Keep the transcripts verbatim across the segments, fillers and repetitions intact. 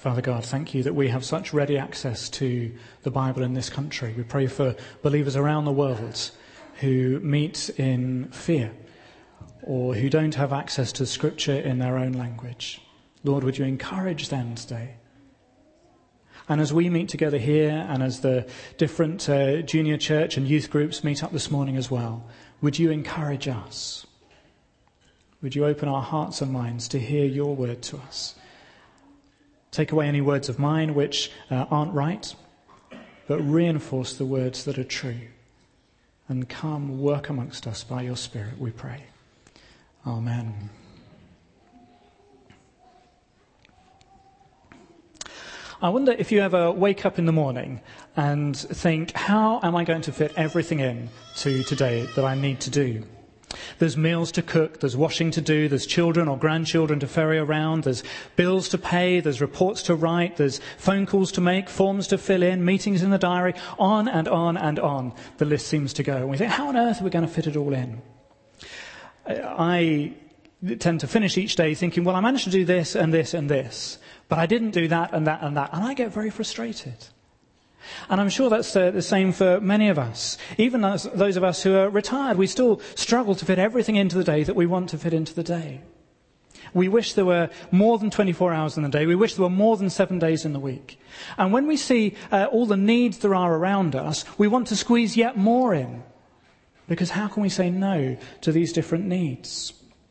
Father God, thank you that we have such ready access to the Bible in this country. We pray for believers around the world who meet in fear or who don't have access to Scripture in their own language. Lord, would you encourage them today? And as we meet together here and as the different uh, junior church and youth groups meet up this morning as well, would you encourage us? Would you open our hearts and minds to hear your word to us? Take away any words of mine which uh, aren't right, but reinforce the words that are true. And come work amongst us by your Spirit, we pray. Amen. I wonder if you ever wake up in the morning and think, how am I going to fit everything in to today that I need to do? There's meals to cook, there's washing to do, there's children or grandchildren to ferry around, there's bills to pay, there's reports to write, there's phone calls to make, forms to fill in, meetings in the diary, on and on and on the list seems to go. And we think, how on earth are we going to fit it all in? I tend to finish each day thinking, well, I managed to do this and this and this, but I didn't do that and that and that, and I get very frustrated. And I'm sure that's uh, the same for many of us. Even those, those of us who are retired, we still struggle to fit everything into the day that we want to fit into the day. We wish there were more than twenty-four hours in the day. We wish there were more than seven days in the week. And when we see uh, all the needs there are around us, we want to squeeze yet more in. Because how can we say no to these different needs?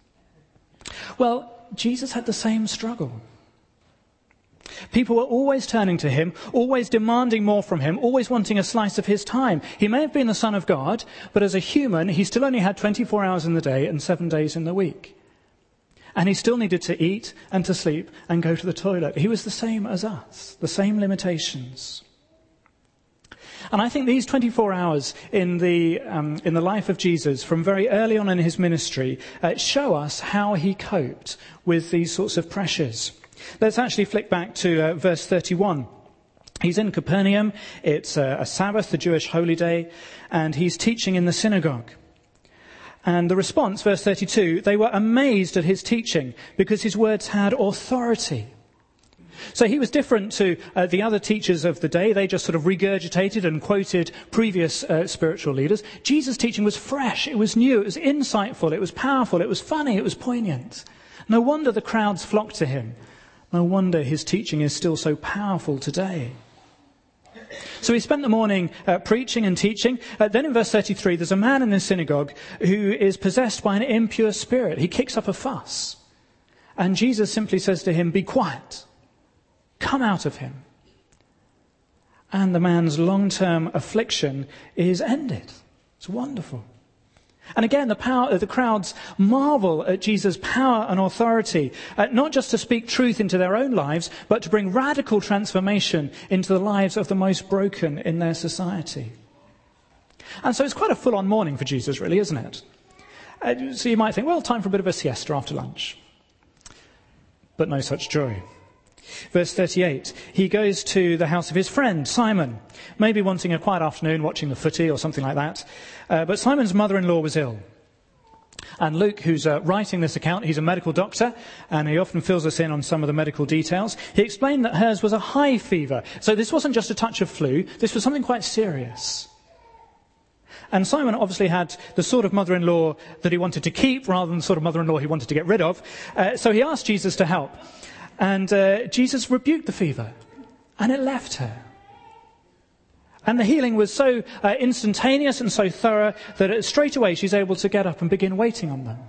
Well, Jesus had the same struggle. People were always turning to him, always demanding more from him, always wanting a slice of his time. He may have been the Son of God, but as a human, he still only had twenty-four hours in the day and seven days in the week. And he still needed to eat and to sleep and go to the toilet. He was the same as us, the same limitations. And I think these twenty-four hours in the um, in the life of Jesus, from very early on in his ministry, uh, show us how he coped with these sorts of pressures. Let's actually flick back to uh, verse thirty-one. He's in Capernaum. It's uh, a Sabbath, the Jewish holy day, and he's teaching in the synagogue. And the response, verse thirty-two, they were amazed at his teaching because his words had authority. So he was different to uh, the other teachers of the day. They just sort of regurgitated and quoted previous uh, spiritual leaders. Jesus' teaching was fresh, it was new, it was insightful, it was powerful, it was funny, it was poignant. No wonder the crowds flocked to him. No wonder his teaching is still so powerful today. So he spent the morning uh, preaching and teaching. Uh, then in verse thirty-three, there's a man in the synagogue who is possessed by an impure spirit. He kicks up a fuss. And Jesus simply says to him, "Be quiet. Come out of him." And the man's long-term affliction is ended. It's wonderful. And again, the, power, the crowds marvel at Jesus' power and authority, uh, not just to speak truth into their own lives, but to bring radical transformation into the lives of the most broken in their society. And so it's quite a full-on morning for Jesus, really, isn't it? Uh, so you might think, well, time for a bit of a siesta after lunch. But no such joy. Verse thirty-eight, he goes to the house of his friend, Simon, maybe wanting a quiet afternoon, watching the footy or something like that. Uh, but Simon's mother-in-law was ill. And Luke, who's uh, writing this account, he's a medical doctor, and he often fills us in on some of the medical details. He explained that hers was a high fever. So this wasn't just a touch of flu, this was something quite serious. And Simon obviously had the sort of mother-in-law that he wanted to keep rather than the sort of mother-in-law he wanted to get rid of. Uh, so he asked Jesus to help. And uh, Jesus rebuked the fever, and it left her. And the healing was so uh, instantaneous and so thorough that it, straight away she's able to get up and begin waiting on them.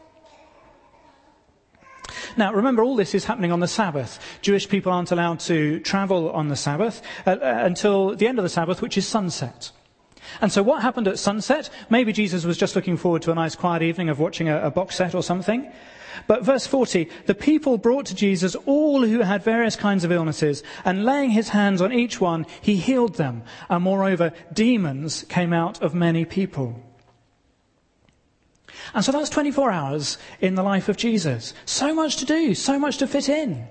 Now, remember, all this is happening on the Sabbath. Jewish people aren't allowed to travel on the Sabbath uh, uh, until the end of the Sabbath, which is sunset. And so what happened at sunset? Maybe Jesus was just looking forward to a nice quiet evening of watching a, a box set or something. But verse forty, the people brought to Jesus all who had various kinds of illnesses, and laying his hands on each one, he healed them. And moreover, demons came out of many people. And so that's twenty-four hours in the life of Jesus. So much to do, so much to fit in.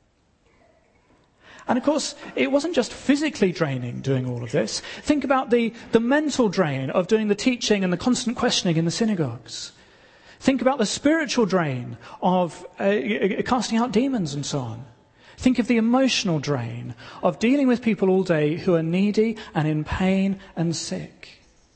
And of course, it wasn't just physically draining doing all of this. Think about the, the mental drain of doing the teaching and the constant questioning in the synagogues. Think about the spiritual drain of uh, casting out demons and so on. Think of the emotional drain of dealing with people all day who are needy and in pain and sick.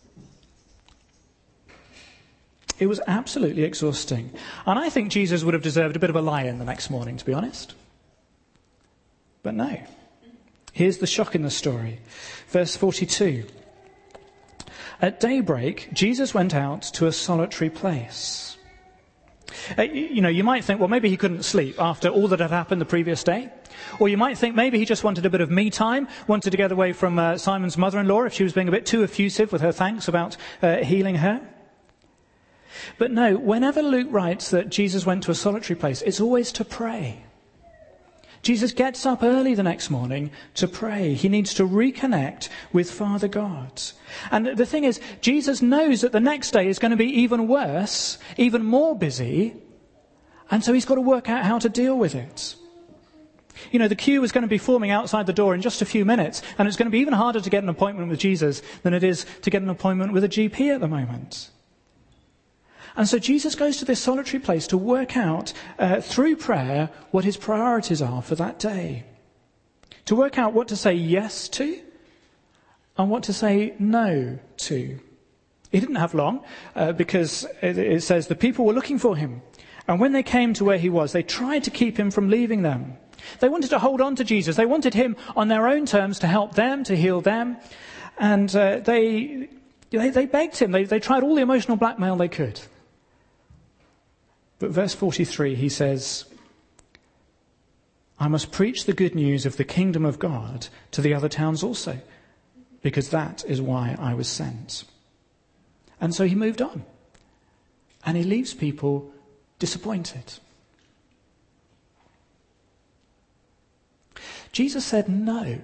It was absolutely exhausting. And I think Jesus would have deserved a bit of a lie-in the next morning, to be honest. But no. Here's the shock in the story. Verse forty-two. At daybreak, Jesus went out to a solitary place. Uh, you know, you might think, well, maybe he couldn't sleep after all that had happened the previous day. Or you might think maybe he just wanted a bit of me time, wanted to get away from uh, Simon's mother-in-law if she was being a bit too effusive with her thanks about uh, healing her. But no, whenever Luke writes that Jesus went to a solitary place, it's always to pray. Jesus gets up early the next morning to pray. He needs to reconnect with Father God. And the thing is, Jesus knows that the next day is going to be even worse, even more busy, and so he's got to work out how to deal with it. You know, the queue is going to be forming outside the door in just a few minutes, and it's going to be even harder to get an appointment with Jesus than it is to get an appointment with a G P at the moment. And so Jesus goes to this solitary place to work out, uh, through prayer, what his priorities are for that day. To work out what to say yes to and what to say no to. He didn't have long, uh, because it, it says the people were looking for him. And when they came to where he was, they tried to keep him from leaving them. They wanted to hold on to Jesus. They wanted him on their own terms to help them, to heal them. And uh, they, they they begged him. They, they tried all the emotional blackmail they could. But verse forty-three, he says, I must preach the good news of the kingdom of God to the other towns also, because that is why I was sent. And so he moved on. And he leaves people disappointed. Jesus said no.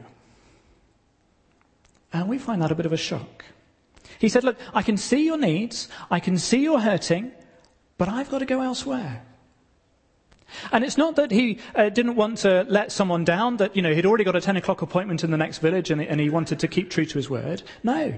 And we find that a bit of a shock. He said, look, I can see your needs, I can see you're hurting, but I've got to go elsewhere. And it's not that he uh, didn't want to let someone down, that, you know, he'd already got a ten o'clock appointment in the next village and, and he wanted to keep true to his word. No.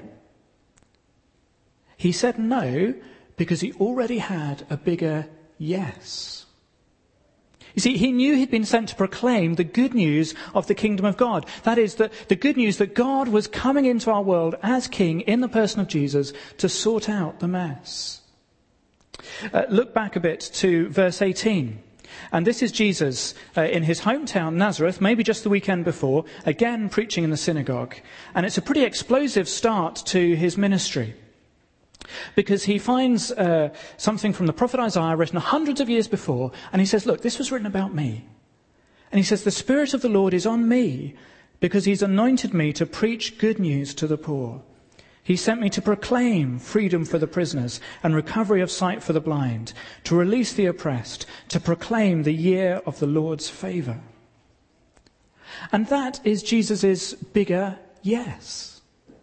He said no because he already had a bigger yes. You see, he knew he'd been sent to proclaim the good news of the kingdom of God. That is, the, the good news that God was coming into our world as king in the person of Jesus to sort out the mess. Uh, look back a bit to verse eighteen. And this is Jesus uh, in his hometown, Nazareth, maybe just the weekend before, again preaching in the synagogue. And it's a pretty explosive start to his ministry. Because he finds uh, something from the prophet Isaiah written hundreds of years before, and he says, look, this was written about me. And he says, the Spirit of the Lord is on me, because he's anointed me to preach good news to the poor. He sent me to proclaim freedom for the prisoners and recovery of sight for the blind, to release the oppressed, to proclaim the year of the Lord's favour. And that is Jesus' bigger yes.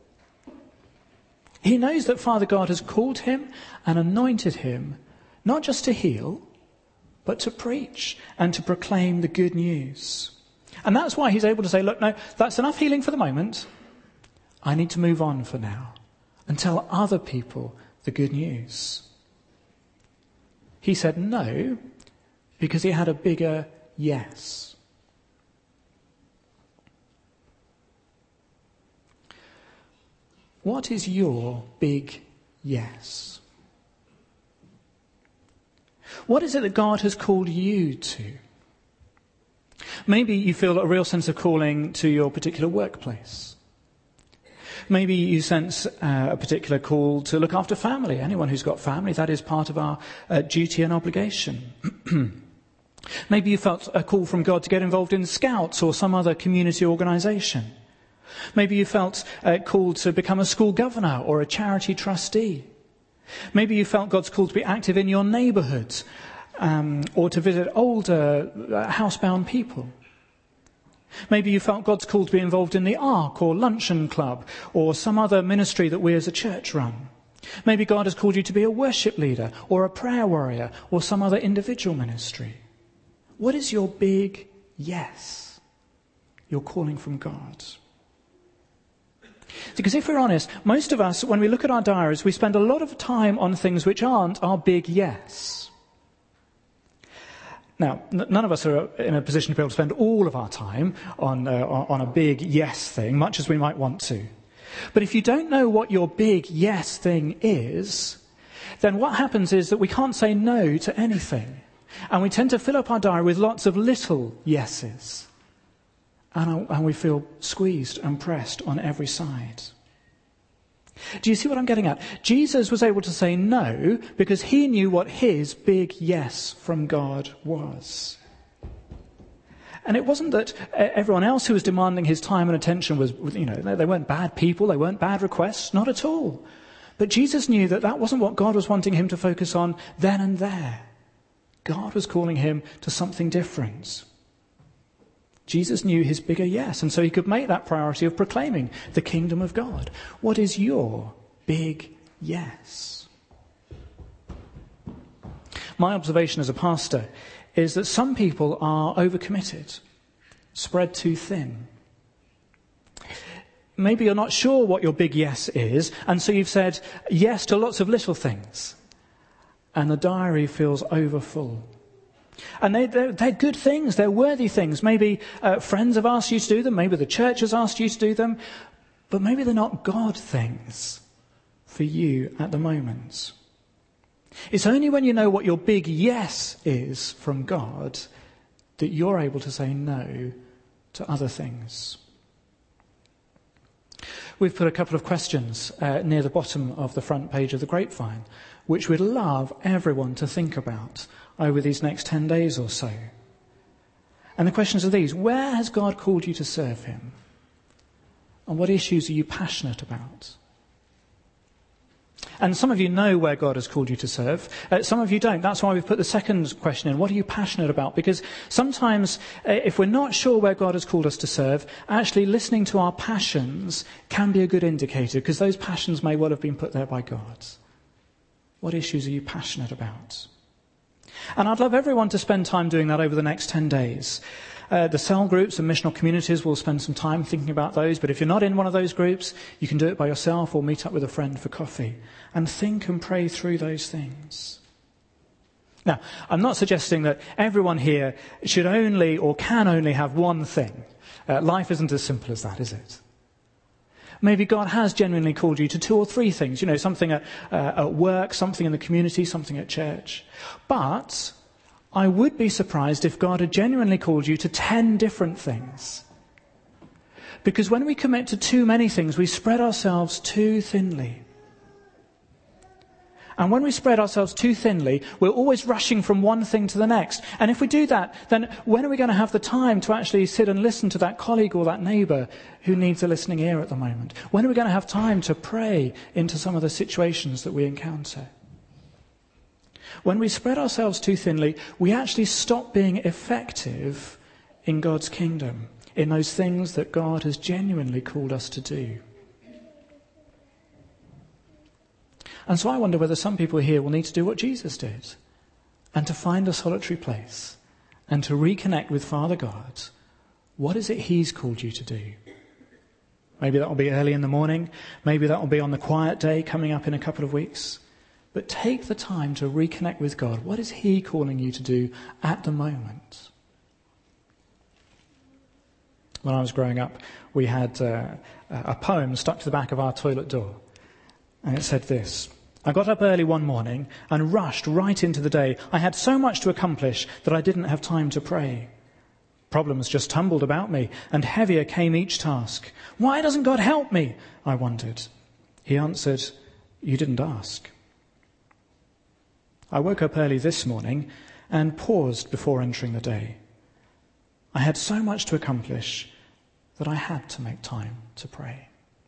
He knows that Father God has called him and anointed him, not just to heal, but to preach and to proclaim the good news. And that's why he's able to say, look, no, that's enough healing for the moment. I need to move on for now and tell other people the good news. He said no because he had a bigger yes. What is your big yes? What is it that God has called you to? Maybe you feel a real sense of calling to your particular workplace. Maybe you sense uh, a particular call to look after family. Anyone who's got family, that is part of our uh, duty and obligation. Maybe you felt a call from God to get involved in Scouts or some other community organisation. Maybe you felt uh, called to become a school governor or a charity trustee. Maybe you felt God's call to be active in your neighbourhood um, or to visit older uh, housebound people. Maybe you felt God's call to be involved in the Ark or Luncheon Club or some other ministry that we as a church run. Maybe God has called you to be a worship leader or a prayer warrior or some other individual ministry. What is your big yes? Your calling from God. Because if we're honest, most of us, when we look at our diaries, we spend a lot of time on things which aren't our big yes. Now, n- none of us are in a position to be able to spend all of our time on, uh, on a big yes thing, much as we might want to. But if you don't know what your big yes thing is, then what happens is that we can't say no to anything. And we tend to fill up our diary with lots of little yeses. And, and we feel squeezed and pressed on every side. Do you see what I'm getting at? Jesus was able to say no because he knew what his big yes from God was. And it wasn't that everyone else who was demanding his time and attention was, you know, they weren't bad people, they weren't bad requests, not at all. But Jesus knew that that wasn't what God was wanting him to focus on then and there. God was calling him to something different. Jesus knew his bigger yes, and so he could make that priority of proclaiming the kingdom of God. What is your big yes? My observation as a pastor is that some people are overcommitted, spread too thin. Maybe you're not sure what your big yes is, and so you've said yes to lots of little things, and the diary feels overfull. And they, they're, they're good things, they're worthy things. Maybe uh, friends have asked you to do them, maybe the church has asked you to do them, but maybe they're not God things for you at the moment. It's only when you know what your big yes is from God that you're able to say no to other things. We've put a couple of questions uh, near the bottom of the front page of the Grapevine, which we'd love everyone to think about over these next ten days or so. And the questions are these: where has God called you to serve him? And what issues are you passionate about? And some of you know where God has called you to serve. Uh, some of you don't. That's why we've put the second question in. What are you passionate about? Because sometimes uh, if we're not sure where God has called us to serve, actually listening to our passions can be a good indicator, because those passions may well have been put there by God. What issues are you passionate about? And I'd love everyone to spend time doing that over the next ten days. Uh, the cell groups and missional communities will spend some time thinking about those. But if you're not in one of those groups, you can do it by yourself or meet up with a friend for coffee and think and pray through those things. Now, I'm not suggesting that everyone here should only or can only have one thing. Uh, life isn't as simple as that, is it? Maybe God has genuinely called you to two or three things. You know, something at, uh, at work, something in the community, something at church. But I would be surprised if God had genuinely called you to ten different things. Because when we commit to too many things, we spread ourselves too thinly. And when we spread ourselves too thinly, we're always rushing from one thing to the next. And if we do that, then when are we going to have the time to actually sit and listen to that colleague or that neighbour who needs a listening ear at the moment? When are we going to have time to pray into some of the situations that we encounter? When we spread ourselves too thinly, we actually stop being effective in God's kingdom, in those things that God has genuinely called us to do. And so I wonder whether some people here will need to do what Jesus did, and to find a solitary place and to reconnect with Father God. What is it he's called you to do? Maybe that will be early in the morning. Maybe that will be on the quiet day coming up in a couple of weeks. But take the time to reconnect with God. What is he calling you to do at the moment? When I was growing up, we had uh, a poem stuck to the back of our toilet door. And it said this: I got up early one morning and rushed right into the day. I had so much to accomplish that I didn't have time to pray. Problems just tumbled about me, and heavier came each task. Why doesn't God help me? I wondered. He answered, you didn't ask. I woke up early this morning and paused before entering the day. I had so much to accomplish that I had to make time to pray.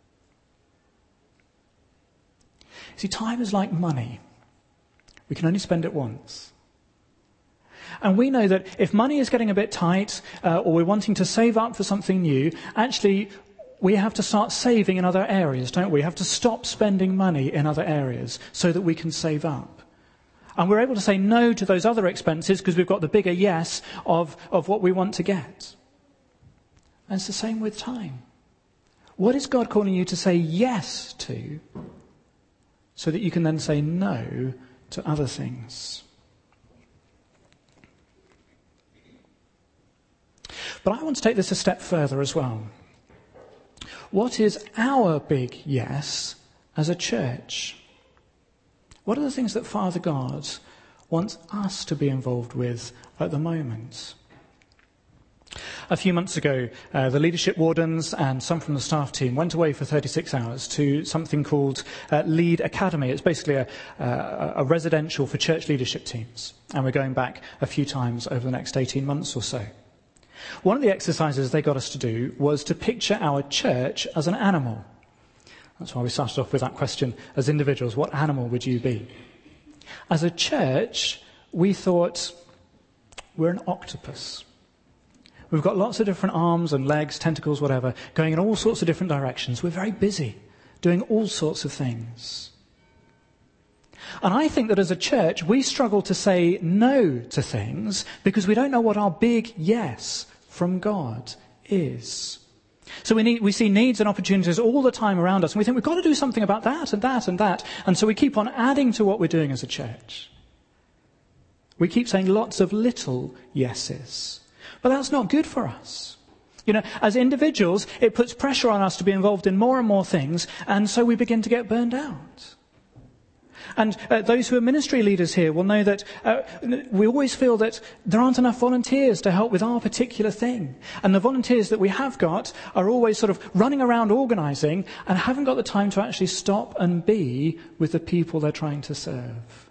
See, time is like money. We can only spend it once. And we know that if money is getting a bit tight, uh, or we're wanting to save up for something new, actually we have to start saving in other areas, don't we? We have to stop spending money in other areas so that we can save up. And we're able to say no to those other expenses because we've got the bigger yes of, of what we want to get. And it's the same with time. What is God calling you to say yes to, so that you can then say no to other things? But I want to take this a step further as well. What is our big yes as a church? What are the things that Father God wants us to be involved with at the moment? A few months ago, uh, the leadership wardens and some from the staff team went away for thirty-six hours to something called uh, Lead Academy. It's basically a, uh, a residential for church leadership teams. And we're going back a few times over the next eighteen months or so. One of the exercises they got us to do was to picture our church as an animal. That's why we started off with that question, as individuals, what animal would you be? As a church, we thought, we're an octopus. We've got lots of different arms and legs, tentacles, whatever, going in all sorts of different directions. We're very busy, doing all sorts of things. And I think that as a church, we struggle to say no to things because we don't know what our big yes from God is. So we need, we see needs and opportunities all the time around us, and we think we've got to do something about that and that and that. And so we keep on adding to what we're doing as a church. We keep saying lots of little yeses. But that's not good for us. You know, as individuals, it puts pressure on us to be involved in more and more things, and so we begin to get burned out. And uh, those who are ministry leaders here will know that uh, we always feel that there aren't enough volunteers to help with our particular thing. And the volunteers that we have got are always sort of running around organising and haven't got the time to actually stop and be with the people they're trying to serve.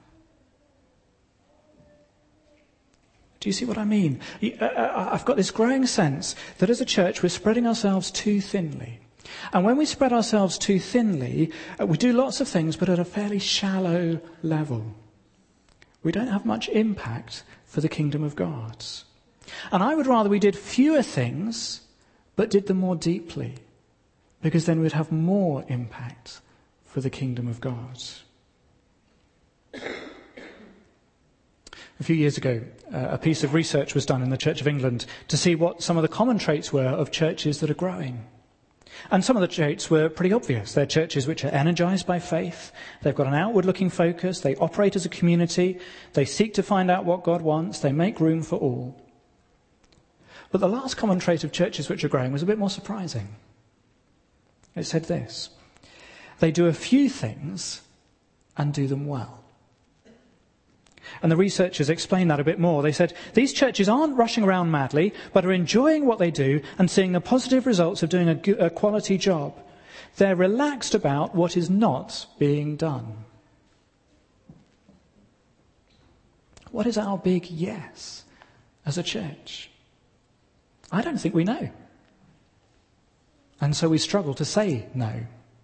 Do you see what I mean? I've got this growing sense that as a church we're spreading ourselves too thinly. And when we spread ourselves too thinly, we do lots of things but at a fairly shallow level. We don't have much impact for the kingdom of God. And I would rather we did fewer things but did them more deeply, because then we'd have more impact for the kingdom of God. A few years ago, uh, a piece of research was done in the Church of England to see what some of the common traits were of churches that are growing. And some of the traits were pretty obvious. They're churches which are energized by faith. They've got an outward-looking focus. They operate as a community. They seek to find out what God wants. They make room for all. But the last common trait of churches which are growing was a bit more surprising. It said this: they do a few things and do them well. And the researchers explained that a bit more. They said, these churches aren't rushing around madly, but are enjoying what they do and seeing the positive results of doing a, good, a quality job. They're relaxed about what is not being done. What is our big yes as a church? I don't think we know. And so we struggle to say no.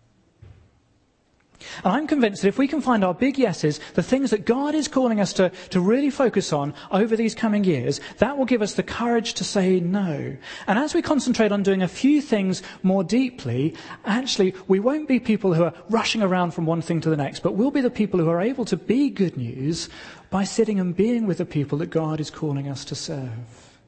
And I'm convinced that if we can find our big yeses, the things that God is calling us to, to really focus on over these coming years, that will give us the courage to say no. And as we concentrate on doing a few things more deeply, actually, we won't be people who are rushing around from one thing to the next, but we'll be the people who are able to be good news by sitting and being with the people that God is calling us to serve.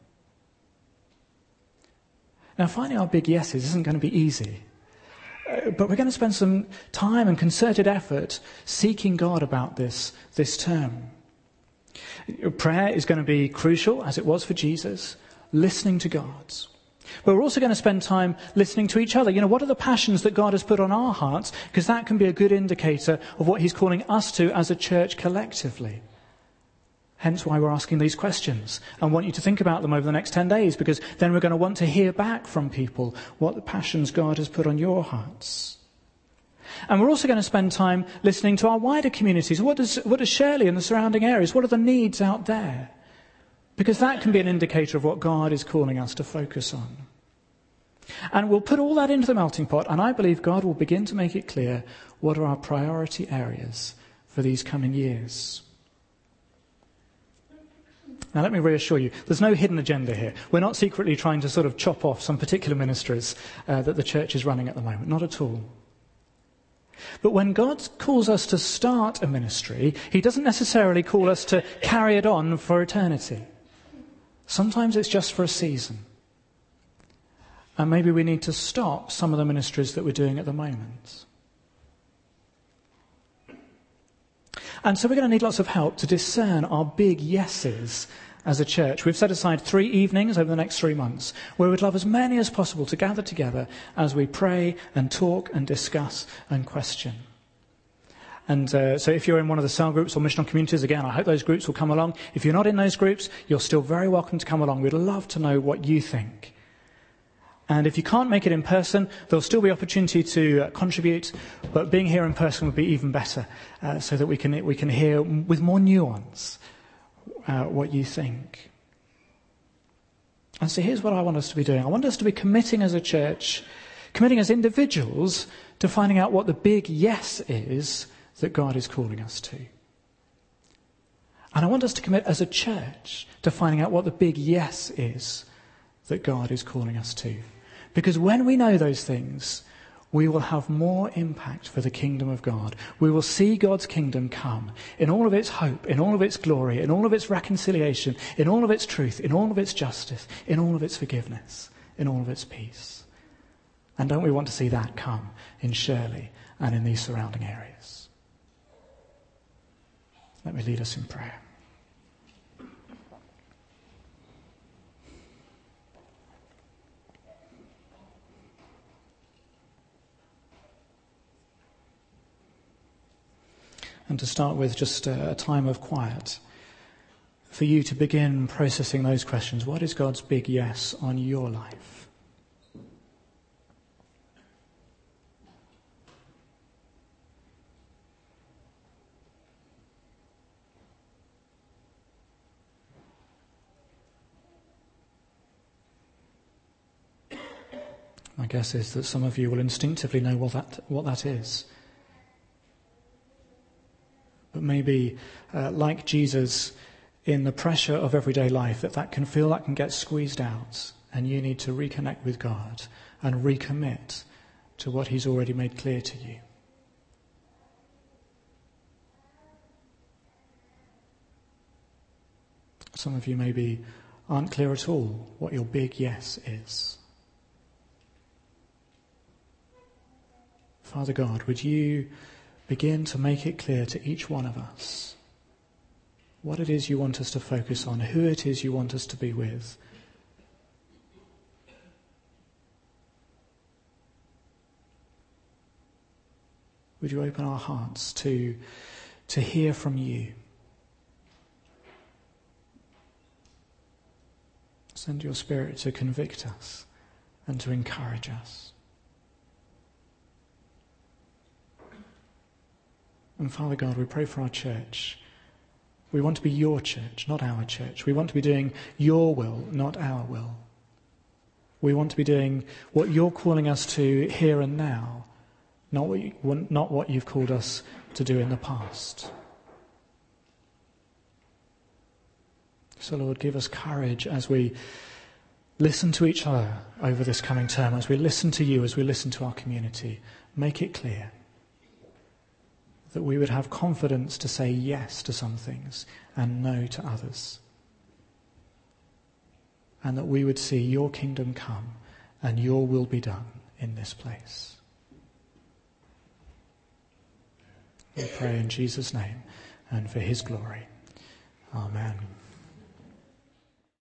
Now, finding our big yeses isn't going to be easy. But we're going to spend some time and concerted effort seeking God about this this term. Prayer is going to be crucial, as it was for Jesus, listening to God. But we're also going to spend time listening to each other. You know, what are the passions that God has put on our hearts? Because that can be a good indicator of what he's calling us to as a church collectively. Hence why we're asking these questions. I want you to think about them over the next ten days, because then we're going to want to hear back from people what the passions God has put on your hearts. And we're also going to spend time listening to our wider communities. What does, what does Shirley and the surrounding areas, what are the needs out there? Because that can be an indicator of what God is calling us to focus on. And we'll put all that into the melting pot, and I believe God will begin to make it clear what are our priority areas for these coming years. Now, let me reassure you, there's no hidden agenda here. We're not secretly trying to sort of chop off some particular ministries uh, that the church is running at the moment. Not at all. But when God calls us to start a ministry, he doesn't necessarily call us to carry it on for eternity. Sometimes it's just for a season. And maybe we need to stop some of the ministries that we're doing at the moment. And so we're going to need lots of help to discern our big yeses as a church, we've set aside three evenings over the next three months where we'd love as many as possible to gather together as we pray and talk and discuss and question. And uh, so if you're in one of the cell groups or missional communities, again, I hope those groups will come along. If you're not in those groups, you're still very welcome to come along. We'd love to know what you think. And if you can't make it in person, there'll still be opportunity to uh, contribute, but being here in person would be even better, uh, so that we can we can hear with more nuance uh, what you think. And so here's what I want us to be doing. I want us to be committing as a church, committing as individuals to finding out what the big yes is that God is calling us to. And I want us to commit as a church to finding out what the big yes is that God is calling us to. Because when we know those things, we will have more impact for the kingdom of God. We will see God's kingdom come in all of its hope, in all of its glory, in all of its reconciliation, in all of its truth, in all of its justice, in all of its forgiveness, in all of its peace. And don't we want to see that come in Shirley and in these surrounding areas? Let me lead us in prayer. And to start with, just a time of quiet for you to begin processing those questions. What is God's big yes on your life? My guess is that some of you will instinctively know what that, what that is. But maybe, uh, like Jesus, in the pressure of everyday life, that that can feel like can get squeezed out, and you need to reconnect with God and recommit to what he's already made clear to you. Some of you maybe aren't clear at all what your big yes is. Father God, would you begin to make it clear to each one of us what it is you want us to focus on, who it is you want us to be with. Would you open our hearts to, to hear from you? Send your Spirit to convict us and to encourage us. And Father God, we pray for our church. We want to be your church, not our church. We want to be doing your will, not our will. We want to be doing what you're calling us to here and now, not what, you, not what you've called us to do in the past. So Lord, give us courage as we listen to each other over this coming term, as we listen to you, as we listen to our community. Make it clear that we would have confidence to say yes to some things and no to others. And that we would see your kingdom come and your will be done in this place. We pray in Jesus' name and for his glory. Amen.